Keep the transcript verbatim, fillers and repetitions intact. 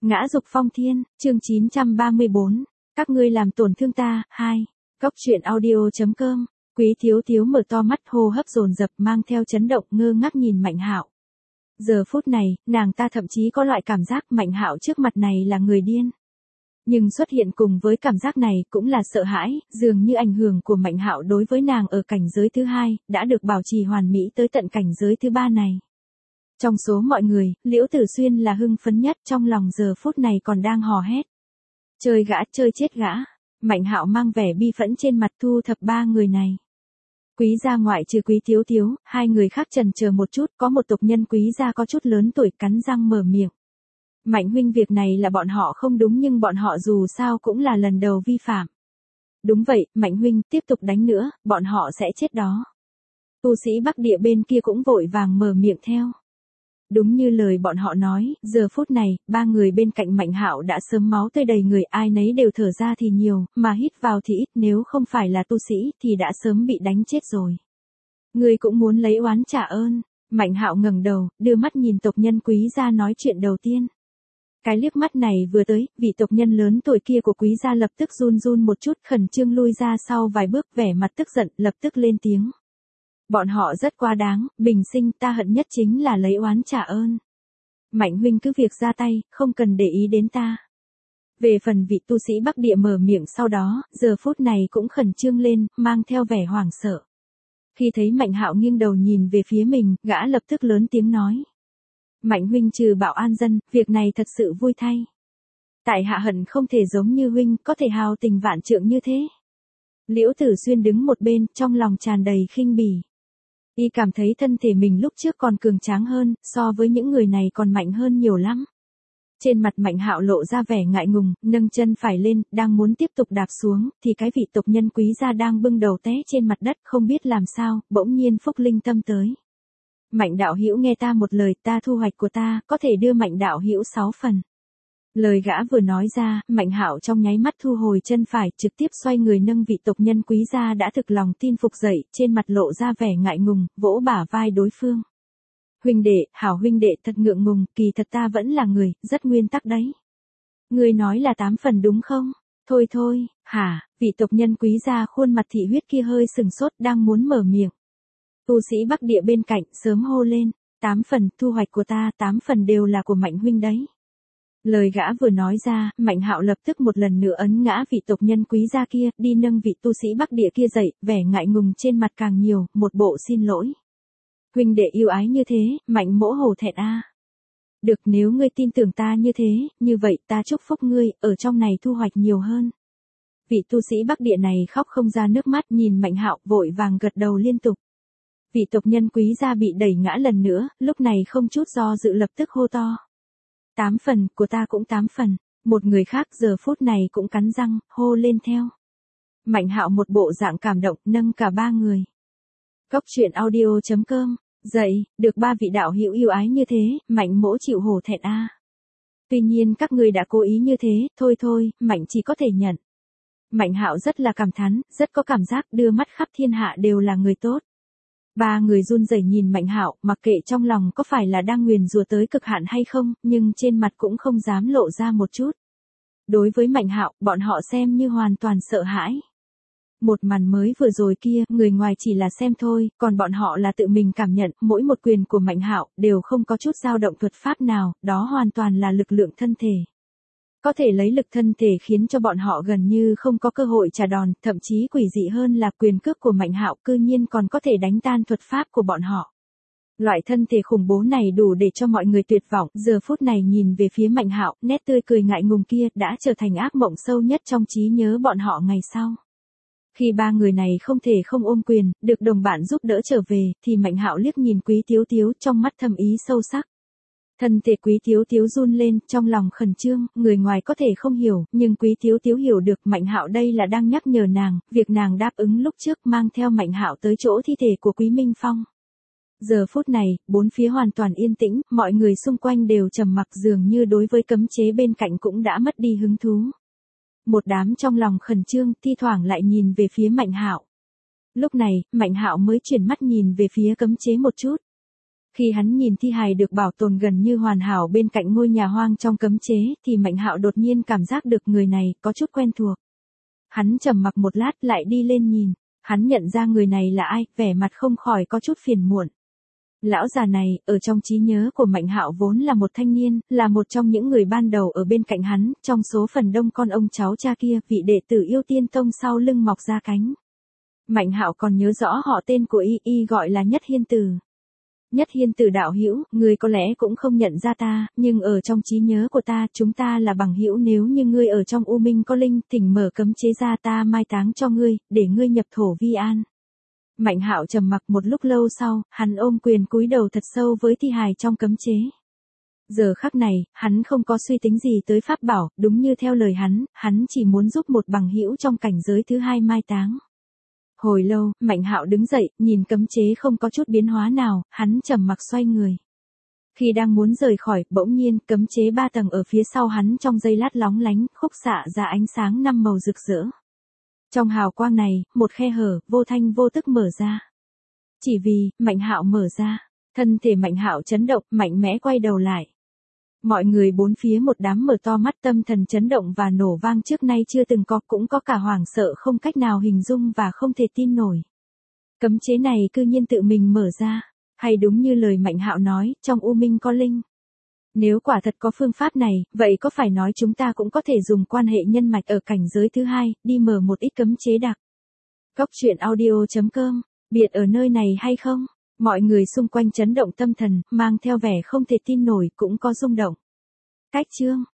Ngã dục phong thiên, chương chín trăm ba mươi bốn, các ngươi làm tổn thương ta, hai. Cốc truyện audio.com, Quý Thiếu Thiếu mở to mắt, hô hấp dồn dập mang theo chấn động, ngơ ngác nhìn Mạnh Hạo. Giờ phút này, nàng ta thậm chí có loại cảm giác Mạnh Hạo trước mặt này là người điên. Nhưng xuất hiện cùng với cảm giác này cũng là sợ hãi, dường như ảnh hưởng của Mạnh Hạo đối với nàng ở cảnh giới thứ hai, đã được bảo trì hoàn mỹ tới tận cảnh giới thứ ba này. Trong số mọi người, Liễu Tử Xuyên là hưng phấn nhất, trong lòng giờ phút này còn đang hò hét. Chơi gã, chơi chết gã. Mạnh Hạo mang vẻ bi phẫn trên mặt thu thập ba người này. Quý gia ngoại trừ Quý Thiếu Thiếu, hai người khác chần chờ một chút, có một tộc nhân Quý gia có chút lớn tuổi cắn răng mở miệng. Mạnh huynh, việc này là bọn họ không đúng, nhưng bọn họ dù sao cũng là lần đầu vi phạm. Đúng vậy, Mạnh huynh, tiếp tục đánh nữa, bọn họ sẽ chết đó. Tu sĩ Bắc Địa bên kia cũng vội vàng mở miệng theo. Đúng như lời bọn họ nói, giờ phút này, ba người bên cạnh Mạnh Hạo đã sớm máu tươi đầy người, ai nấy đều thở ra thì nhiều, mà hít vào thì ít, nếu không phải là tu sĩ thì đã sớm bị đánh chết rồi. Ngươi cũng muốn lấy oán trả ơn. Mạnh Hạo ngẩng đầu, đưa mắt nhìn tộc nhân Quý gia nói chuyện đầu tiên. Cái liếc mắt này vừa tới, vị tộc nhân lớn tuổi kia của Quý gia lập tức run run một chút, khẩn trương lui ra sau vài bước, vẻ mặt tức giận, lập tức lên tiếng. Bọn họ rất quá đáng, bình sinh ta hận nhất chính là lấy oán trả ơn. Mạnh huynh cứ việc ra tay, không cần để ý đến ta. Về phần vị tu sĩ Bắc Địa mở miệng sau đó, giờ phút này cũng khẩn trương lên, mang theo vẻ hoảng sợ. Khi thấy Mạnh Hạo nghiêng đầu nhìn về phía mình, gã lập tức lớn tiếng nói. Mạnh huynh trừ bảo an dân, việc này thật sự vui thay. Tại hạ hận không thể giống như huynh, có thể hào tình vạn trượng như thế. Liễu Tử Xuyên đứng một bên, trong lòng tràn đầy khinh bỉ. Y cảm thấy thân thể mình lúc trước còn cường tráng hơn, so với những người này còn mạnh hơn nhiều lắm. Trên mặt Mạnh Hạo lộ ra vẻ ngại ngùng, nâng chân phải lên, đang muốn tiếp tục đạp xuống, thì cái vị tộc nhân Quý gia đang bưng đầu té trên mặt đất không biết làm sao, bỗng nhiên Phúc Linh Tâm tới. Mạnh đạo hữu nghe ta một lời, ta thu hoạch của ta, có thể đưa Mạnh đạo hữu sáu phần. Lời gã vừa nói ra, Mạnh Hạo trong nháy mắt thu hồi chân phải, trực tiếp xoay người nâng vị tộc nhân Quý gia đã thực lòng tin phục dậy, trên mặt lộ ra vẻ ngại ngùng, vỗ bả vai đối phương. Huynh đệ, hảo huynh đệ, thật ngượng ngùng, kỳ thật ta vẫn là người, rất nguyên tắc đấy. Ngươi nói là tám phần đúng không? Thôi thôi, hả, vị tộc nhân Quý gia khuôn mặt thị huyết kia hơi sừng sốt, đang muốn mở miệng. Tu sĩ Bắc Địa bên cạnh sớm hô lên, tám phần, thu hoạch của ta, tám phần đều là của Mạnh huynh đấy. Lời gã vừa nói ra, Mạnh Hạo lập tức một lần nữa ấn ngã vị tộc nhân Quý gia kia, đi nâng vị tu sĩ Bắc Địa kia dậy, vẻ ngại ngùng trên mặt càng nhiều, một bộ xin lỗi. Huynh đệ yêu ái như thế, Mạnh mỗ hổ thẹn a. Được, nếu ngươi tin tưởng ta như thế, như vậy ta chúc phúc ngươi, ở trong này thu hoạch nhiều hơn. Vị tu sĩ Bắc Địa này khóc không ra nước mắt, nhìn Mạnh Hạo vội vàng gật đầu liên tục. Vị tộc nhân Quý gia bị đẩy ngã lần nữa, lúc này không chút do dự lập tức hô to. Tám phần, của ta cũng tám phần. Một người khác giờ phút này cũng cắn răng, hô lên theo. Mạnh Hạo một bộ dạng cảm động, nâng cả ba người. Cốc truyện audio.com, dậy, được ba vị đạo hữu yêu ái như thế, Mạnh mỗ chịu hổ thẹn a. Tuy nhiên các người đã cố ý như thế, thôi thôi, Mạnh chỉ có thể nhận. Mạnh Hạo rất là cảm thán, rất có cảm giác đưa mắt khắp thiên hạ đều là người tốt. Ba người run rẩy nhìn Mạnh Hạo, mặc kệ trong lòng có phải là đang nguyền rủa tới cực hạn hay không, nhưng trên mặt cũng không dám lộ ra một chút. Đối với Mạnh Hạo, bọn họ xem như hoàn toàn sợ hãi. Một màn mới vừa rồi kia, người ngoài chỉ là xem thôi, còn bọn họ là tự mình cảm nhận, mỗi một quyền của Mạnh Hạo đều không có chút dao động thuật pháp nào, đó hoàn toàn là lực lượng thân thể. Có thể lấy lực thân thể khiến cho bọn họ gần như không có cơ hội trả đòn, thậm chí quỷ dị hơn là quyền cước của Mạnh Hạo cư nhiên còn có thể đánh tan thuật pháp của bọn họ. Loại thân thể khủng bố này đủ để cho mọi người tuyệt vọng, giờ phút này nhìn về phía Mạnh Hạo, nét tươi cười ngại ngùng kia đã trở thành ác mộng sâu nhất trong trí nhớ bọn họ ngày sau. Khi ba người này không thể không ôm quyền, được đồng bạn giúp đỡ trở về, thì Mạnh Hạo liếc nhìn Quý Thiếu Thiếu trong mắt thâm ý sâu sắc. Thân thể Quý Thiếu Thiếu run lên, trong lòng khẩn trương, người ngoài có thể không hiểu, nhưng Quý Thiếu Thiếu hiểu được Mạnh Hạo đây là đang nhắc nhở nàng, việc nàng đáp ứng lúc trước mang theo Mạnh Hạo tới chỗ thi thể của Quý Minh Phong. Giờ phút này, bốn phía hoàn toàn yên tĩnh, mọi người xung quanh đều trầm mặc, dường như đối với cấm chế bên cạnh cũng đã mất đi hứng thú. Một đám trong lòng khẩn trương, thi thoảng lại nhìn về phía Mạnh Hạo. Lúc này, Mạnh Hạo mới chuyển mắt nhìn về phía cấm chế một chút. Khi hắn nhìn thi hài được bảo tồn gần như hoàn hảo bên cạnh ngôi nhà hoang trong cấm chế, thì Mạnh Hạo đột nhiên cảm giác được người này có chút quen thuộc. Hắn trầm mặc một lát lại đi lên nhìn, hắn nhận ra người này là ai, vẻ mặt không khỏi có chút phiền muộn. Lão già này, ở trong trí nhớ của Mạnh Hạo vốn là một thanh niên, là một trong những người ban đầu ở bên cạnh hắn, trong số phần đông con ông cháu cha kia, vị đệ tử Yêu Tiên Tông sau lưng mọc ra cánh. Mạnh Hạo còn nhớ rõ họ tên của y, y gọi là Nhất Hiên Tử. Nhất Hiên Tử đạo hữu, ngươi có lẽ cũng không nhận ra ta, nhưng ở trong trí nhớ của ta, chúng ta là bằng hữu, nếu như ngươi ở trong U Minh có linh, thỉnh mở cấm chế ra, ta mai táng cho ngươi, để ngươi nhập thổ vi an. Mạnh Hạo trầm mặc một lúc lâu sau, hắn ôm quyền cúi đầu thật sâu với thi hài trong cấm chế. Giờ khắc này, hắn không có suy tính gì tới pháp bảo, đúng như theo lời hắn, hắn chỉ muốn giúp một bằng hữu trong cảnh giới thứ hai mai táng. Hồi lâu, Mạnh Hạo đứng dậy, nhìn cấm chế không có chút biến hóa nào, hắn trầm mặc xoay người. Khi đang muốn rời khỏi, bỗng nhiên, cấm chế ba tầng ở phía sau hắn trong giây lát lóng lánh, khúc xạ ra ánh sáng năm màu rực rỡ. Trong hào quang này, một khe hở, vô thanh vô tức mở ra. Chỉ vì, Mạnh Hạo mở ra, thân thể Mạnh Hạo chấn động, mạnh mẽ quay đầu lại. Mọi người bốn phía một đám mở to mắt, tâm thần chấn động và nổ vang trước nay chưa từng có, cũng có cả hoảng sợ không cách nào hình dung và không thể tin nổi. Cấm chế này cư nhiên tự mình mở ra, hay đúng như lời Mạnh Hạo nói, trong U Minh có linh. Nếu quả thật có phương pháp này, vậy có phải nói chúng ta cũng có thể dùng quan hệ nhân mạch ở cảnh giới thứ hai, đi mở một ít cấm chế đặc. Góc truyện audio chấm com, biệt ở nơi này hay không? Mọi người xung quanh chấn động tâm thần, mang theo vẻ không thể tin nổi, cũng có rung động. Cách chương